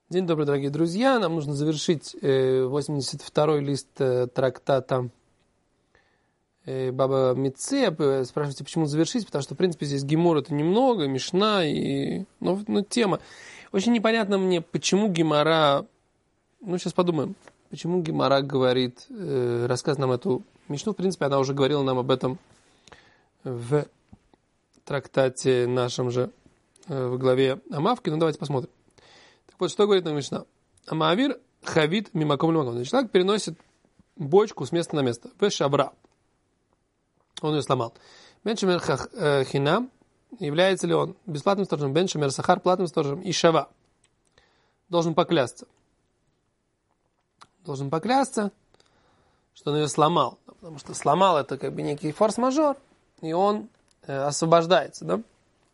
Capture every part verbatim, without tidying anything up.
День добрый, дорогие друзья. Нам нужно завершить восемьдесят второй лист трактата Баба Меция. Спрашиваете, почему завершить? Потому что, в принципе, здесь гемор это немного, мишна, и... но, но тема. Очень непонятно мне, почему гемора... Ну, сейчас подумаем. Почему гемора говорит, э, рассказывает нам эту мишну. В принципе, она уже говорила нам об этом в трактате нашем же, э, в главе Амавки. Ну, давайте посмотрим. Так вот, что говорит нам Мишна? Амаавир хавит мимаком лимаком. Человек переносит бочку с места на место. В шабра. Он ее сломал. Бен шамер хинам. Является ли он бесплатным сторожем? Бен шамер сахар платным сторожем. И шава. Должен поклясться. Должен поклясться, что он ее сломал. Потому что сломал это как бы некий форс-мажор. И он э, освобождается, да?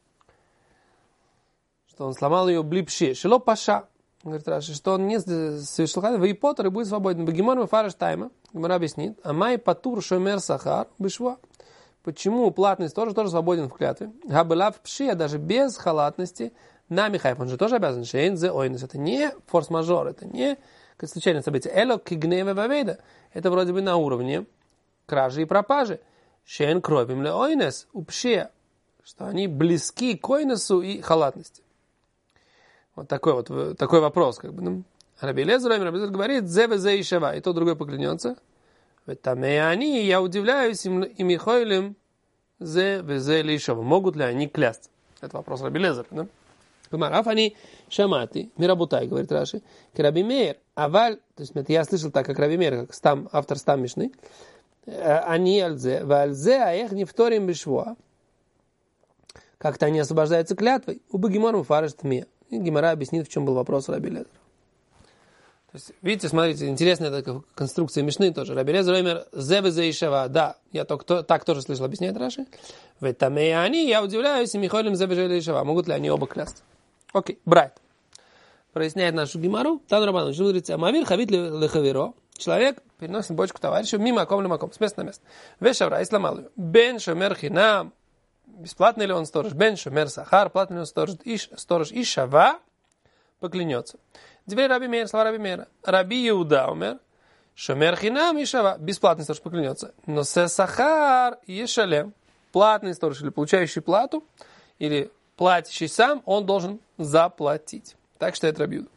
Что он сломал ее блипше, шило паша, говорит Раши, что он не совершил хадас, вы Поттер и будет свободен. Бегемор мы фараш тайма, Гемора объяснит, а май патур шомер сахар бешва. Почему платный сторож тоже свободен в клятве? Габелав пшия, даже без халатности, на михайф, он же тоже обязан. Шейн зе ойнес, это не форс-мажор, это не случайное событие. Эло кигнева вавейда, это вроде бы на уровне кражи и пропажи. Шейн кровим ле ойнес, у пшия, что они близки к ойнесу и халатности. Вот такой вот такой вопрос, как бы. Ну, Раби Элиэзер говорит, зе везе и шава, и то другой поклянется. Там и они, я удивляюсь, им и михоилем зе везе и шава. Могут ли они клясться? Это вопрос Раби Элиэзера, да? Аф они шамати, мирабутай, говорит Раши, к Раби Меир, аваль, то есть я слышал так, как Раби Меир, как стам, автор стам Мишны, они альзе, вальзе, а их не вторим бешвуа. Как-то они освобождаются клятвой, у бегемору фараш тме. И Гемора объяснит, в чем был вопрос Раби Элиэзера. То есть, видите, смотрите, интересная такая конструкция Мишны тоже. Раби Элиэзер омер зе везе и шава. Да, я только, так тоже слышал, объясняет Раши. В этом и они, я удивляюсь, и михоилем зе везе и шава. Могут ли они оба клясться? Окей, брайт. Проясняет нашу Гемору. Тан Рабану, что говорится, амавир хавит лехаверо. Человек переносит бочку товарищу мимо ком лимаком, с места на место. Вешавра и сломал ее. Бен шомер хинам. Бесплатный ли он сторож? Бен шомер сахар, платный ли он сторож? Иш, сторож и шава поклянется. Теперь Раби Меир, слова Раби Меира. Раби Иуда умер. Шомер хинам и шава. Бесплатный сторож поклянется. Но се сахар и шалем. Платный сторож или получающий плату, или платящий сам, он должен заплатить. Так считает Раби Иуда.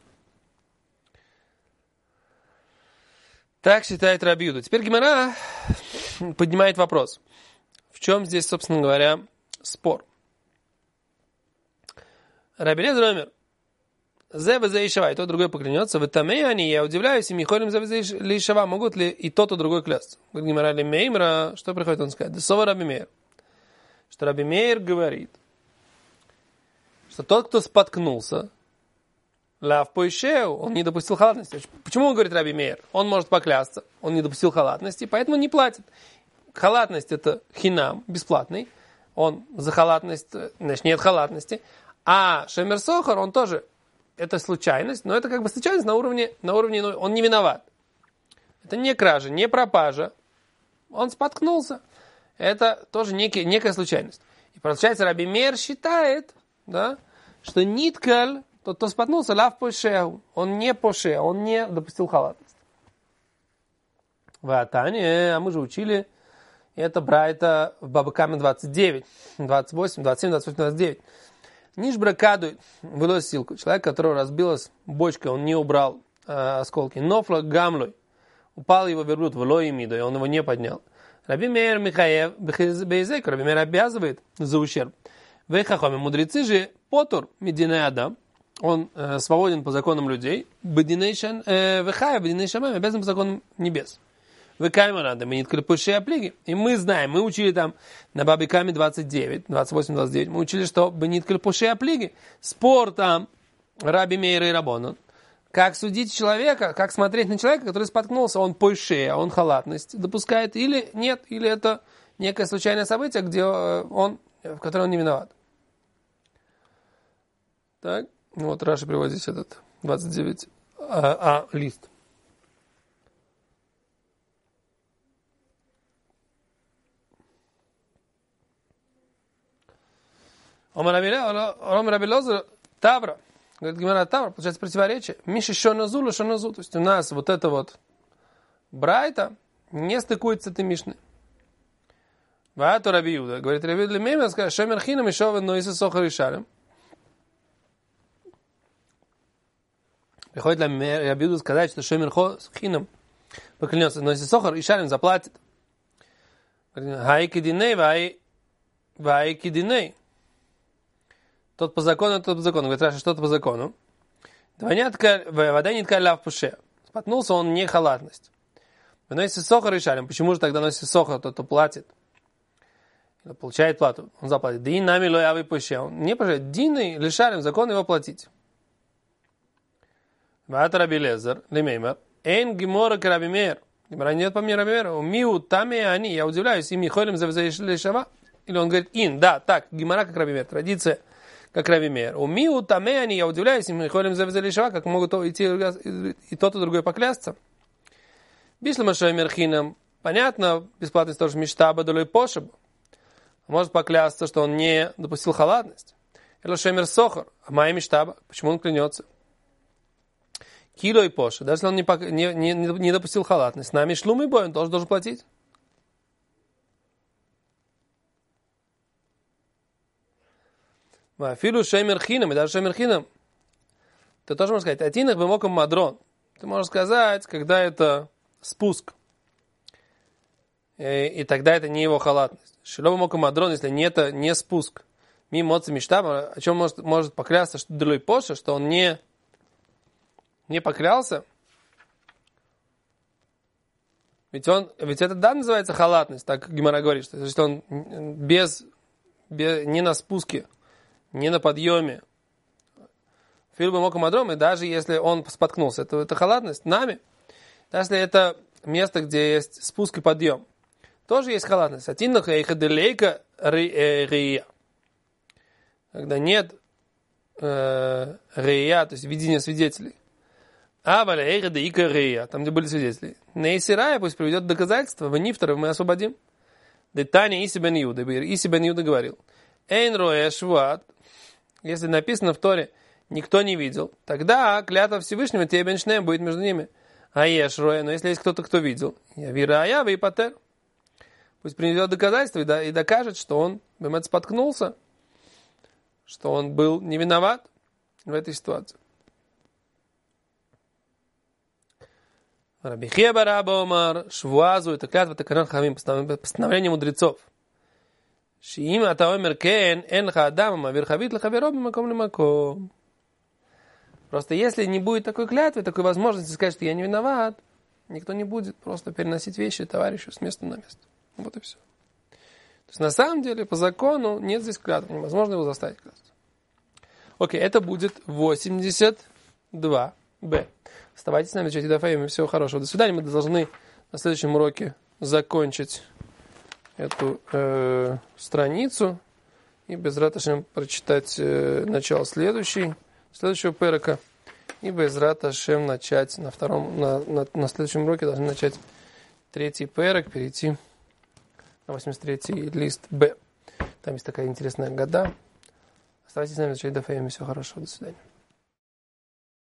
Так считает Раби Иуда. Теперь Гемора поднимает вопрос. В чем здесь, собственно говоря, спор? Раби Элиэзер омер зе везе и шава, и тот другой поклянется. В этом и они, я удивляюсь, и михоилем зе везе и шава, могут ли и тот, и другой клясться? Говорит Гемора ли меймра, что приходит он сказать? Десова Раби Меир. Что Раби Меир говорит, что тот, кто споткнулся, лав поишеу, он не допустил халатности. Почему он говорит Раби Меир? Он может поклясться, он не допустил халатности, поэтому не платит. Халатность это хинам, бесплатный. Он за халатность, значит, нет халатности. А шемер сохар, он тоже, это случайность, но это как бы случайность на уровне, на уровне, ну, он не виноват. Это не кража, не пропажа. Он споткнулся. Это тоже некий, некая случайность. И получается, Раби Меир считает, да, что ниткаль, тот, кто споткнулся, лав пошеу, он не поше, он не допустил халатность. В Атане, а мы же учили, это брайта в Баба Кама двадцать девять, двадцать восемь, двадцать семь, двадцать восемь, двадцать девять. Нишбра кадуй вылез силку. Человек, которого разбилась бочка, он не убрал э, осколки. Нофла гамлой. Упал его верблюд в лой мидо, и он его не поднял. Раби Меир Михаев Бейзек, Раби Меир обязывает за ущерб. Вейхахоми, мудрецы же, потур мединей адам, он э, свободен по законам людей. Бединейшан вехая, бединейшамай, обязан по законам небес. И мы знаем, мы учили там на Бабе Каме двадцать девять, двадцать восемь, двадцать девять, мы учили, что бенит кальпуши аплиги. Спор там Раби Меира и Рабонан. Как судить человека, как смотреть на человека, который споткнулся, он пойше, он халатность допускает или нет, или это некое случайное событие, где он, в котором он не виноват. Так, вот Раши приводит здесь этот двадцать девять а, а лист. Омар Раби Элиэзер Тавра, Говорит Гемара Тамар, получается противоречие. Миши шонозу, шонозу. То есть у нас вот это вот брайта не стыкуется с этой мишной. Ваату Раби Иуда. Говорит Раби Иуда Лемейма, скажет, шомер хинам и шовен ноиса сохар и шарем. Приходит Раби Иуда сказать, что шомер хинам поклянется, ноиса сохар и шарем заплатит. Хай кидиней, вай вай кидиней. Тот по закону, тот по закону. Говорит, Раша, что-то по закону. Вода не ткаль в пуше. Споткнулся он не халатность. Ноиса сохар и шарем. Почему же тогда ноиса сохар, тот, кто платит? Получает плату, он заплатит. Дин нами лоявый пуще. Он не пожалеет. Дин лишарим, закон его платить. Ваат Раби Лезер, лемеймер. Эйн гемора к Раби Меир. Гемора нет по мне Раби Меир. Миу тами они. Я удивляюсь, им не ходим за лишава. Или он говорит, ин, да, так, гемора как Раби Меир. Традиция как Раби Меир. У миу тами они. Я удивляюсь, им не ходим за лишава. Как могут идти и тот, и другой поклясться. Бишлама шоймер хинам. Понятно, бесплатность тоже мечтаба долой пошеб. Может поклясться, что он не допустил халатность. Или шемер сохар, а моя мечтаба. Почему он клянется? Кило и поша. Даже если он не, не, не, не допустил халатность. С нами шлум и бой, он тоже должен платить. Филу шемер хинам, и даже шемер хинам. Ты тоже можешь сказать, атинах бемоком мадрон. Ты можешь сказать, когда это спуск. И, и тогда это не его халатность. Шилова мока мадрон, если не это не спуск. Мимо отца мечтаба, о чем может, может поклясться, что Делой Поша, что он не, не поклялся. Ведь, он, ведь это да называется халатность, так Гемара говорит, что, что он без, без, не на спуске, не на подъеме. Филба мока мадрон, и даже если он споткнулся, это, это халатность нами. Даже если это место, где есть спуск и подъем. Тоже есть халатность. Атинах эйхаделейка рия. Когда нет э, рия, то есть видения свидетелей. А валя эйхаделейка рия, там, где были свидетели. Нейсирая пусть приведет доказательства, в нифтера мы освободим. Детани Иси бен Юда. Иси бен Юда говорил. Эйн роэ шват. Если написано в Торе, никто не видел, тогда клятва Всевышнего тебе беншнем будет между ними. А еш роэ, но если есть кто-то, кто видел, я вира а я, вы патер. Пусть приведет доказательства и, да, и докажет, что он бемет споткнулся, что он был не виноват в этой ситуации. Раби Хия бар Аба омар, швуазу, это клятва таканан хамим, постановление мудрецов. Шиим ата омер кен, эн ха адам, авир хавит лахаверо бимаком лимаком. Просто если не будет такой клятвы, такой возможности сказать, что я не виноват, никто не будет просто переносить вещи товарищу с места на место. Вот и все. То есть на самом деле по закону нет здесь клятвы, невозможно его заставить клясться. Окей, это будет восемьдесят два бэ. Оставайтесь с нами, читайте Дафаим, всего хорошего. До свидания. Мы должны на следующем уроке закончить эту э, страницу и без раташем прочитать э, начало следующей, следующего перека и без раташем начать на втором, на, на, на следующем уроке должны начать третий перек, перейти на восемьдесят третий лист Б. Там есть такая интересная года. Оставайтесь с нами, читайте Дафаим, всего хорошего. До свидания.